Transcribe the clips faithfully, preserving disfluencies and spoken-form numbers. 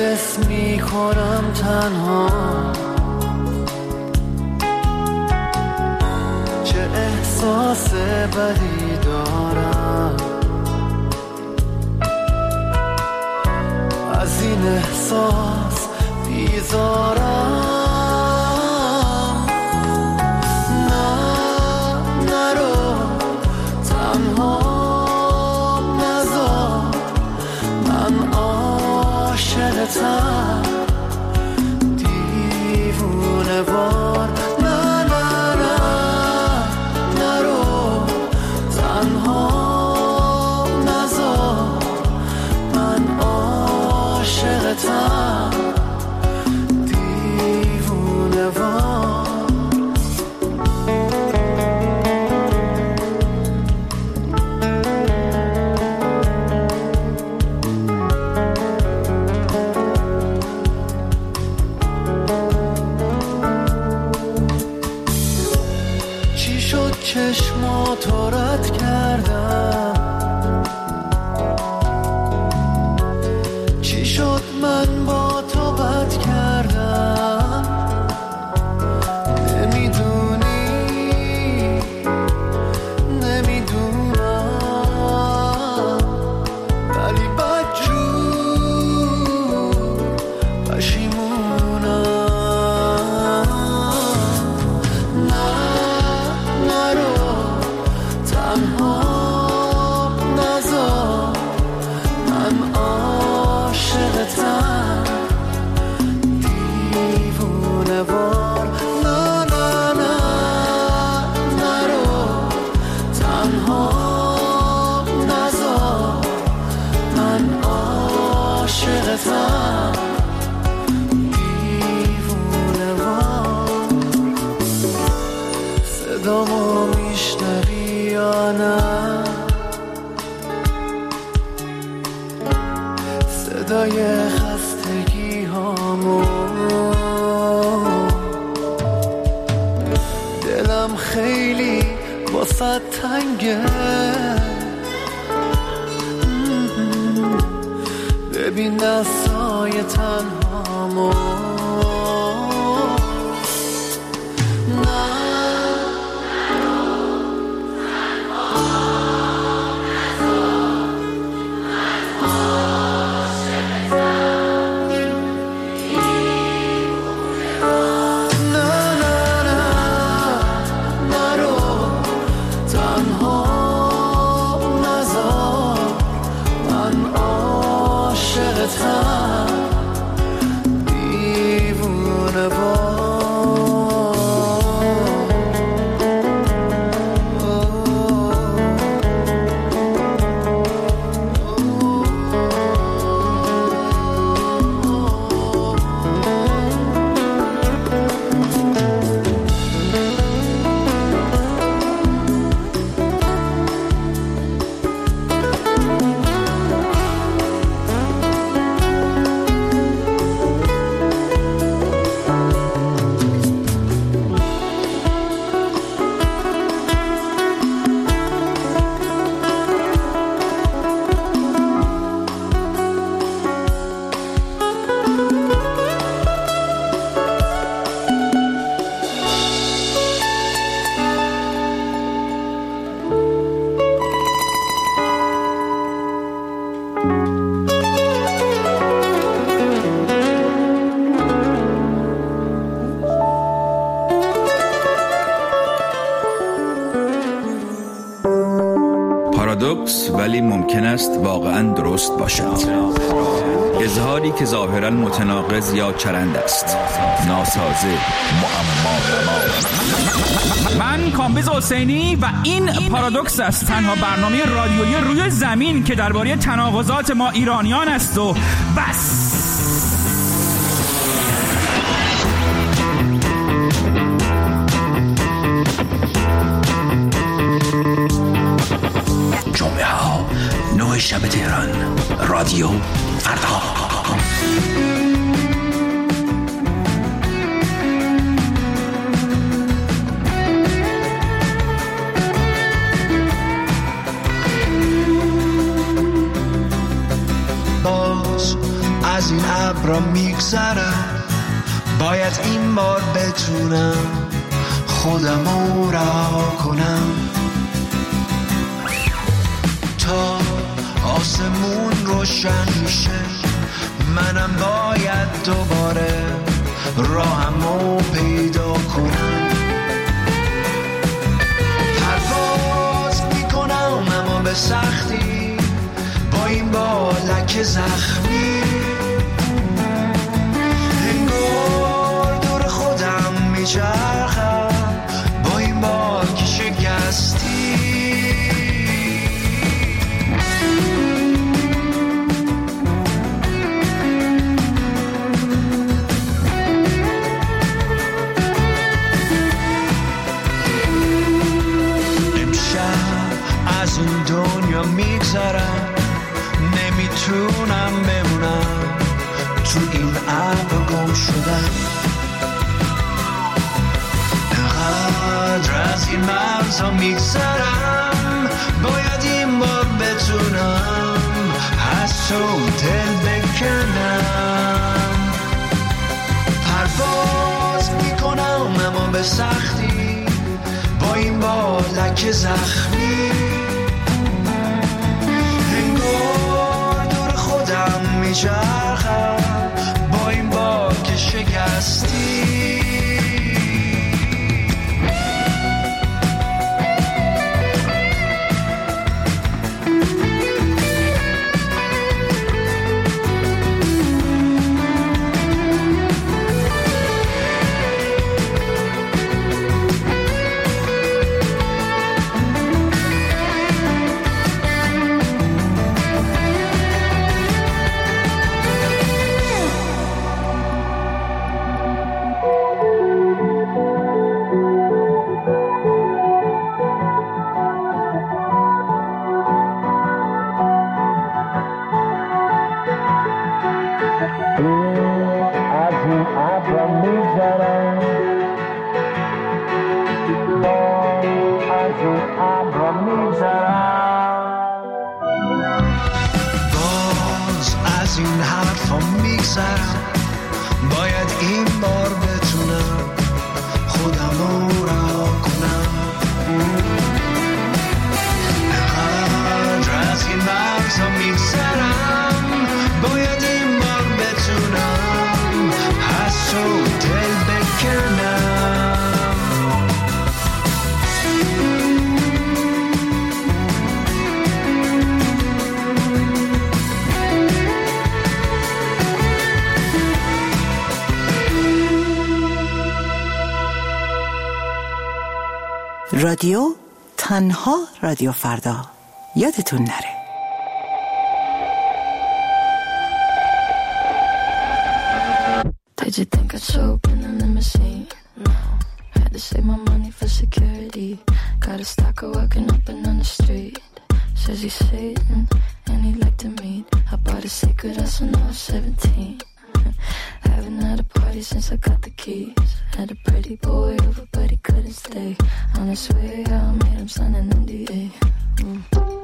حس میکنم تنها، چه احساس بدی دارم، از این احساس بیزارم. نه نرو تنها نذار، من عاشقتم دیوونه وار. نه نه نه نرو تنها نذار، من عاشقتم دیوونه وار. چشماتو رد کردم، چی شد من با تو بد کردم، نمیدونی نمیدونم، ولی بدجور پشیمونم. صدامو میشنوی یا نه؟ صدای خستگی هامو، دلم خیلی واسه تنگه، ببین دستای تنهامو. پارادوکس ولی ممکن است واقعاً درست باشد. اظهاری که ظاهراً متناقض یا چرند است، ناسازه، معما. من کامبیز حسینی و این پارادوکس است، تنها برنامه رادیویی روی زمین که درباره تناقضات ما ایرانیان است و بس. جمعه ها نه شب تهران، رادیو فردا. باز از این را میگذرم، باید این بار بتونم خودم رو رها کنم. تا آسمون روشن میشه منم باید دوباره راهم رو پیدا کنم. پرواز میکنم اما به سختی، با این بالک زخمی انگار دور خودم میچرخم با این باک شکستی. از این دنیا میگذرم، نمیتونم بمونم تو این ابر گم شدم. انقدر از این مرزها میگذرم، باید این بار بتونم از تو دل بکنم. پرواز میکنم اما به سختی، با این بالک زخمی انگار دور خودم میچرخم با این باک شکستی. باید این بار بتونم خودم رو رها کنم. انقدر از این مرزها میگذرم، باید این بار بتونم از تو دل بکنم. رادیو تنها رادیو فردا، یادتون نره. Did you think I'd show up in a limousine? No, had to save my money for security. Got a stalker walking up and on the street. Says he's Satan and he'd like to meet. I bought a secret house when I was seventeen. Haven't had a party since I got the keys. Had a pretty boy over but he couldn't stay. On his way I made him sign an N D A. mm.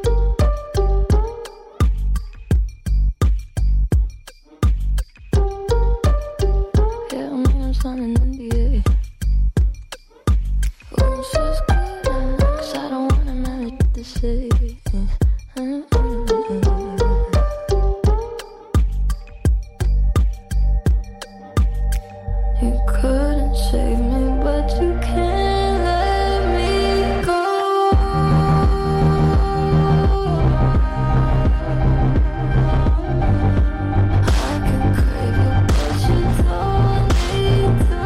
Yeah, I made him sign an N D A. Oh, so it's good, cause I don't want him to to say. You couldn't save me, but you can't let me go. I can crave you, but you don't need to.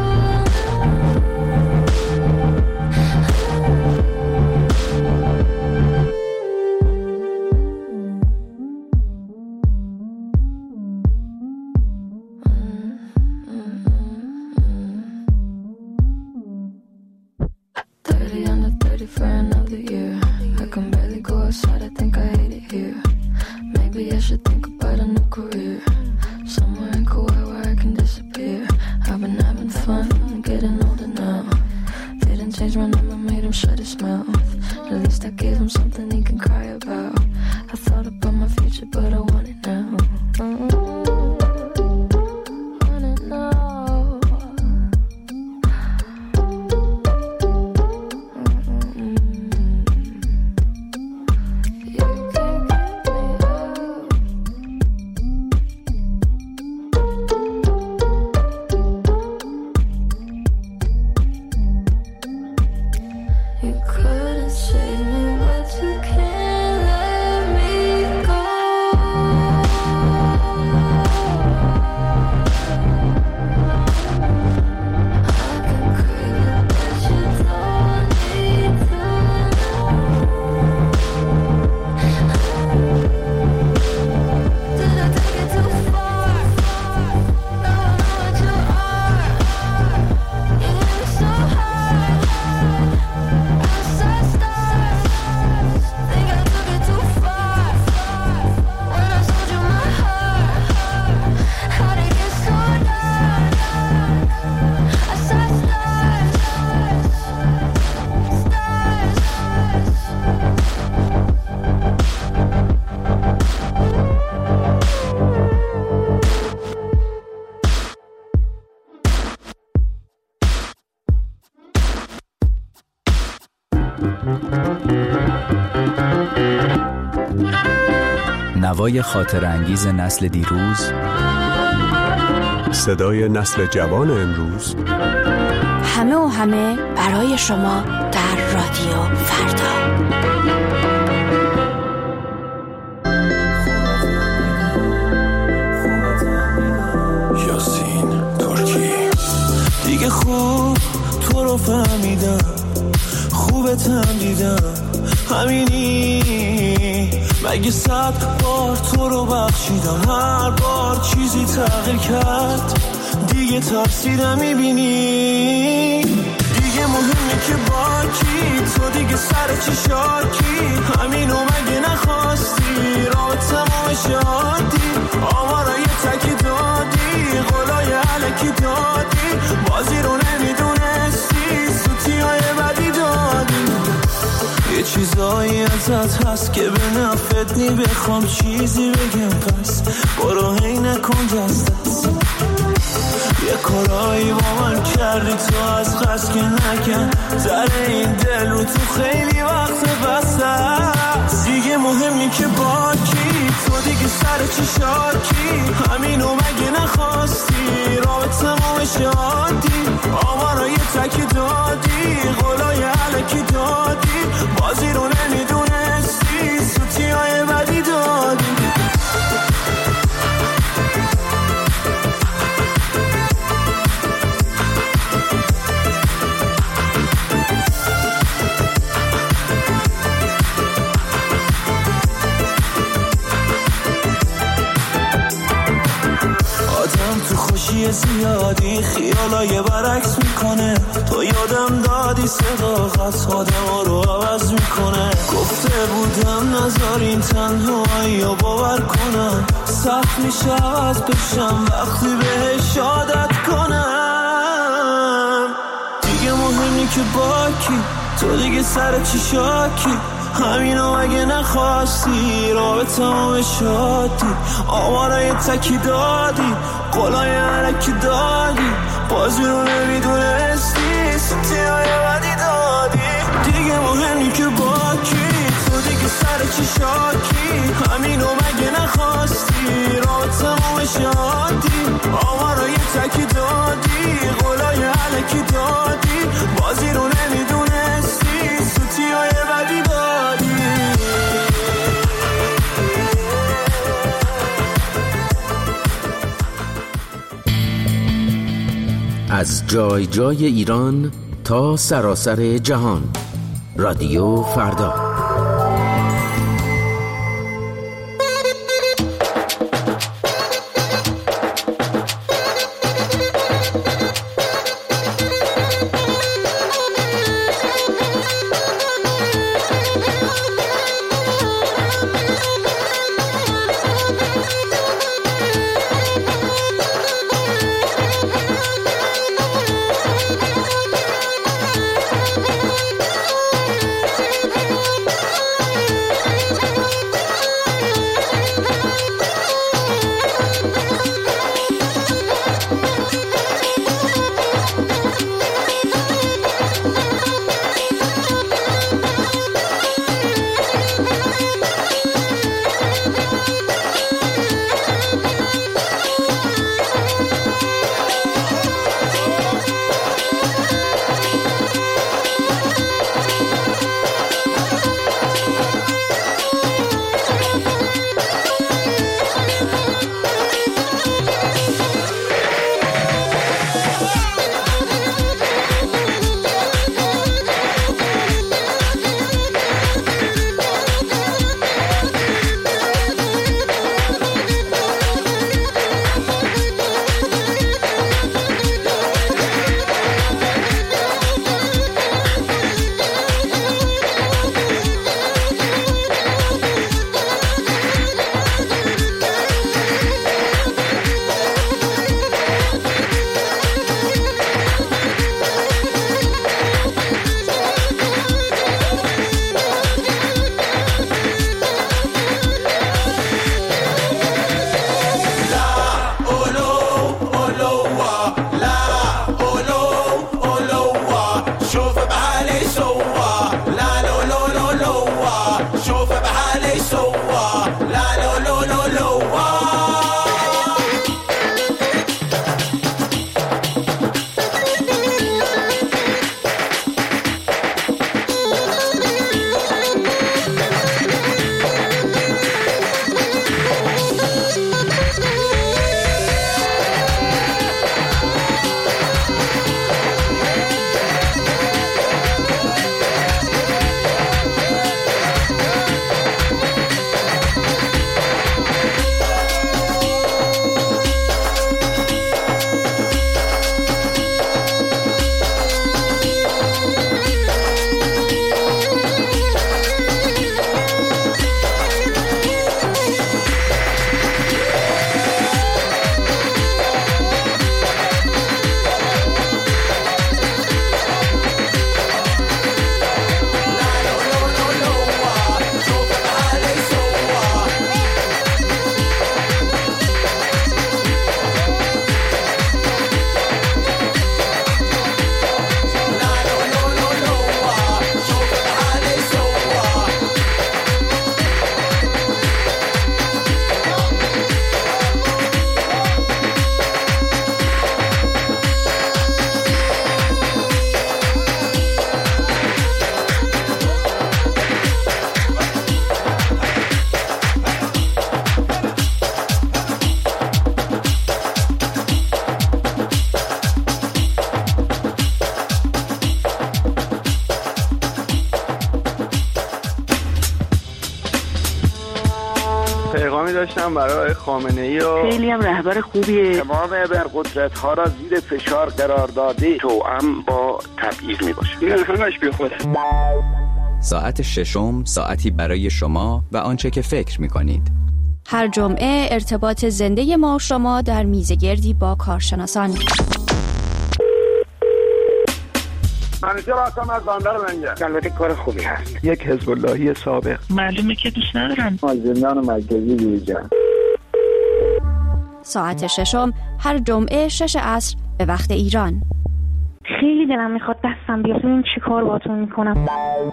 Mm-hmm. نوای خاطر انگیز نسل دیروز، صدای نسل جوان امروز، همه و همه برای شما در رادیو فردا. یاسین ترکی. دیگه خوب تو رو فهمیدم، خوبتم دیدم، همینی مگه صد بار تو رو بخشیدم، هر بار چیزی تغییر کرد دیگه تفسیرم میبینی. دیگه مهمه که با کی، تو دیگه سر چی شاکی، همینو مگه نخواستی راه تمام شادی، آمارای تکی دادی، قولای علکی دادی، بازی رو نمیدونستی، سوتی های بدی دادی. یه چیزایی ازت هست که به نفت نی، بخوام چیزی بگم پس برو هی نکن دست دست. یه کارایی با من کردی تو از خست که نکن، در این دل رو تو خیلی وقت بسته است. دیگه مهمی که با کی، تو دیگه سر چی شاکی، همینو مگه نخواستی راه تمام شادی، آمارای تکی دادی، قولای علکی دادی، بازی رو نمیدونستی، سوتی های بدی دادی. تو خوشی زیادی خیالای برعکس میکنه، تو یادم دادی صداقت آدم رو عوض میکنه. گفته بودم نذارین تنهایی رو باور کنم، سخت میشه عوض بشم وقتی بهش عادت کنم. دیگه مهمی که با کی، تو دیگه سر چی شاکی، همینو مگه نخواستی راه به تمام شادی، آمارای تکی دادی، قولای علکی دادی، بازی رو نمیدونستی، سوتی های بدی دادی. دیگه مهمی که با کی، تو دیگه سر چی شاکی، همینو مگه نخواستی راه تمام شادی، آمارای تکی دادی، قولای علکی دادی، بازی رو نمیدونستی، سوتی های بدی دادی. از جای جای ایران تا سراسر جهان، رادیو فردا. داشتم برای خامنه‌ای و خیلی هم رهبر خوبیه. تمام ابرقدرت‌ها را زیر فشار قرار داده توأم با تبعیض میباشه. این همش بیخوده. ساعت ششم ساعتی برای شما و آنچه که فکر می‌کنید. هر جمعه ارتباط زنده ما و شما در میزگردی با کارشناسان. منیجر آسام از بندر منجر. البته کار خوبی هست. یک حزب اللهی سابق. معلومه که دوست ندارن. زندان مرکزی دیجان. ساعت ششم هر جمعه شش عصر به وقت ایران. خیلی دلم میخواد دستم بیاد ببینم چی کار باهاتون میکنم.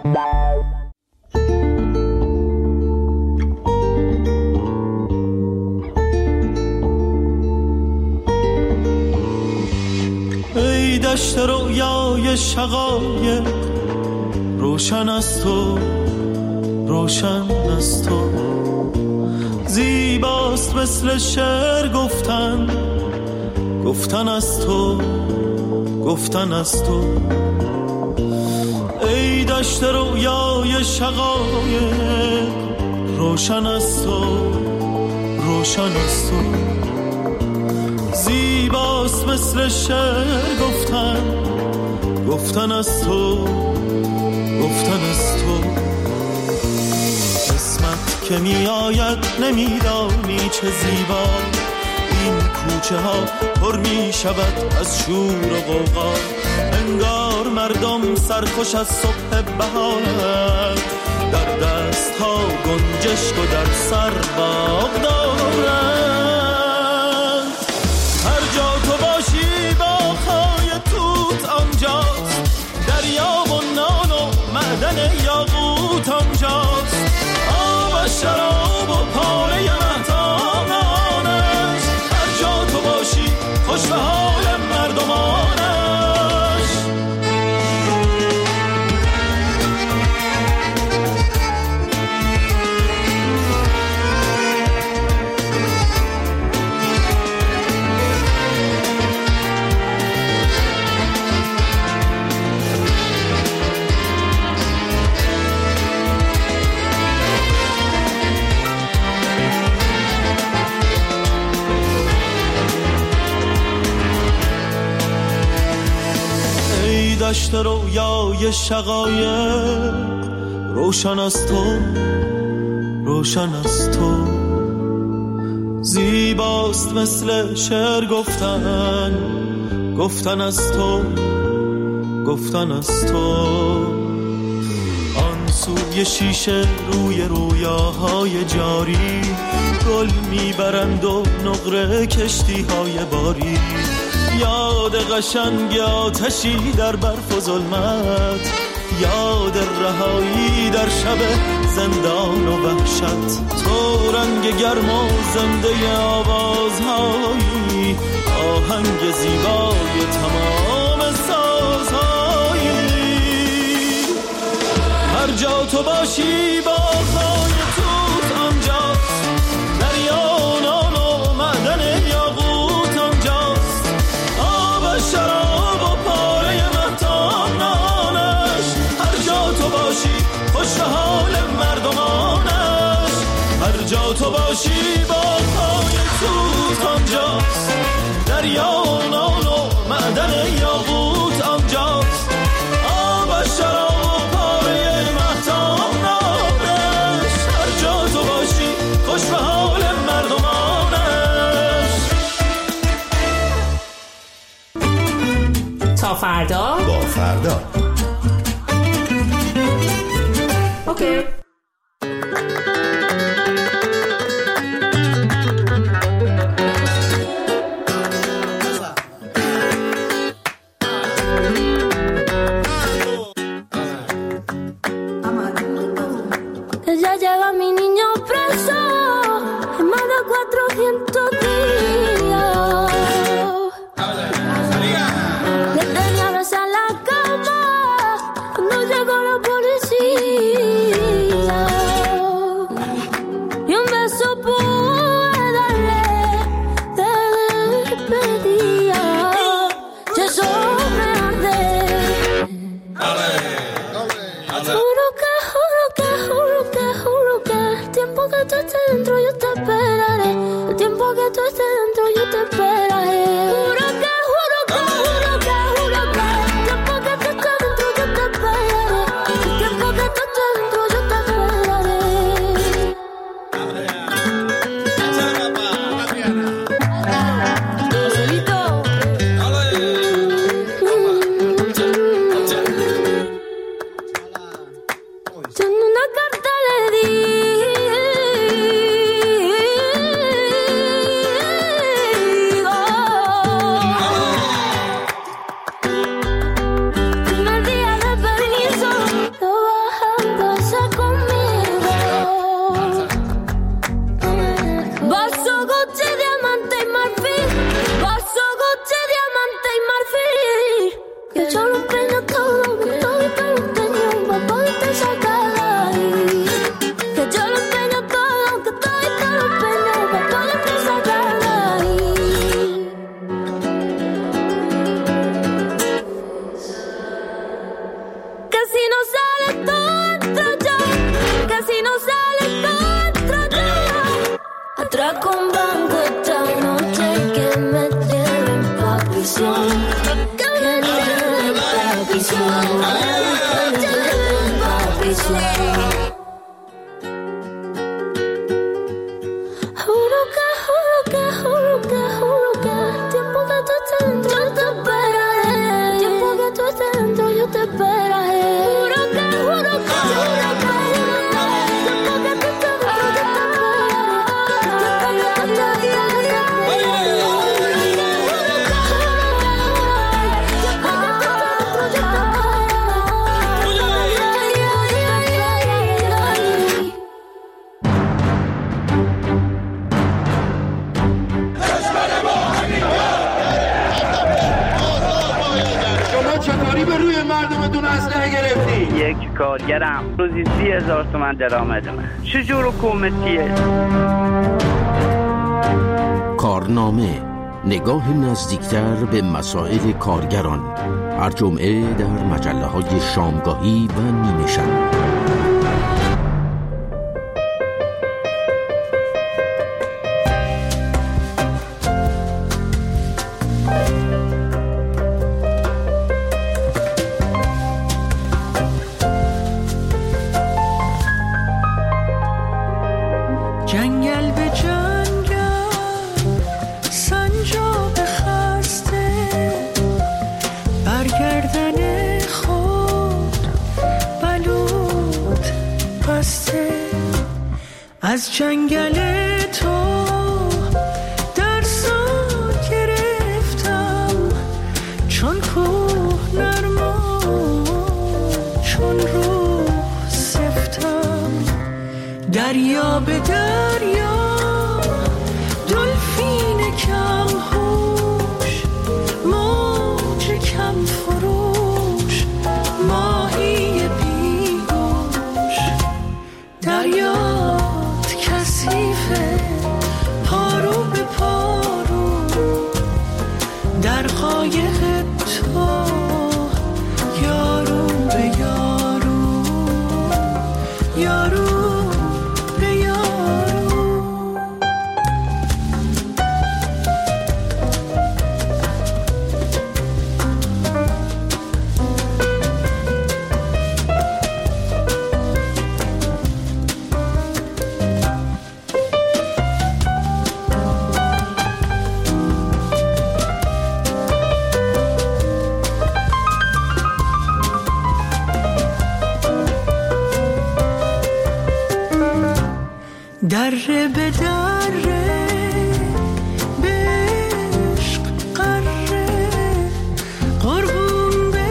ای دشت رویای شقایق روشن از تو، روشن از تو، زیباست مثل شعر گفتن، گفتن از تو، گفتن از تو. ای دشت رویای شقایق روشن از تو، روشن از تو، زیباست مثل شعر گفتن، گفتن از تو، گفتن از تو. قسمت که می آید نمیدانی چه زیبا، این کوچه ها پر می شود از شور و غوغا، انگار مردم سرخوش از صبح بهارند، در دست ها گنجشک و در سر باغ دارند. هر جا تو باشی باغ‌های توت آنجاست، دریا و نان و معدن یاقوت آنجاست، آب و شراب و پاره مهتانانش، هر جا تو باشی خوش به حال مردمانش. دشت رویای شقایق روشن از تو، روشن از تو، زیباست مثل شعر گفتن، گفتن از تو، گفتن از تو. آن سوی شیشه روی رویاهای جاری، گل میبرند و نقره کشتی های باری، یاد قشنگ آتشی در برف و ظلمت، یاد رهایی در شب زندان و وحشت، تو رنگ گرم و زنده آوازهایی، آهنگ زیبای تمام سازهایی. هر جا تو باشی باغ‌های توت آنجاست، دریا و نان و معدن یاقوت آنجاست، شراب و پاره مهتانانش، هر جا تو باشی خوش به حال مردمانش، هر جا تو باشی باغ‌های توت آنجاست، دریا و نان و معدن یاقوت آنجاست، آب و شراب و پاره مهتانانش، هر جا تو باشی خوش به حال مردمانش. تا فردا با فردا. اوکی. Ya llega mi niño preso, más de cuatrocientos días. Le tenía besar la cama cuando llegó la policía. papillon. Quel papillon. Papillon. Huruka, huruka, huruka, huruka. Tiempo que tú estés dentro, yo te esperaré. Tiempo que tú estés dentro, yo te esperaré. Huruka, huruka, huruka, huruka. Tiempo que tú estés dentro, yo te یک کارگرم روزی سی هزار تومن درآمدمه. چجور حکومتیه؟ کارنامه، نگاه نزدیکتر به مسائل کارگران، هر جمعه در مجله های شامگاهی و نیمه شب. جنگل به جنگل سنجاب خسته برگردن خود بلود بسته از جنگل تو درسان گرفتم چون کوه نرما چون روح سفتم دریا به دریا دلفین کم هوش موج کم فروش ماهی بیگوش دریات کثیفه پارو به پارو در قایق تو یارو به یارو یارو دره به دره بشق قره قربون به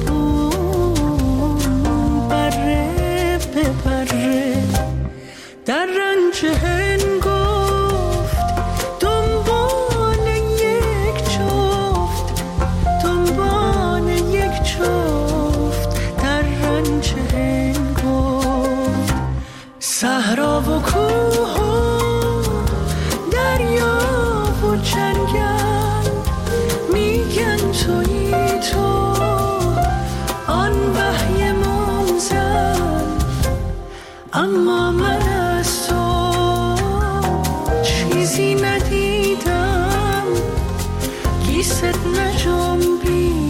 قربون بره به بره در رنج هنگفت دنبال یک جفت دنبال یک جفت در رنج هنگفت صحرا و کوه و دریا و جنگل میگن تویی تو آن وحی منزل اما من از تو چیزی ندیدم گیست نجنبی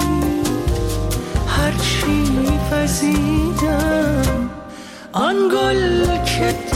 هرچی وزیدم آن گل که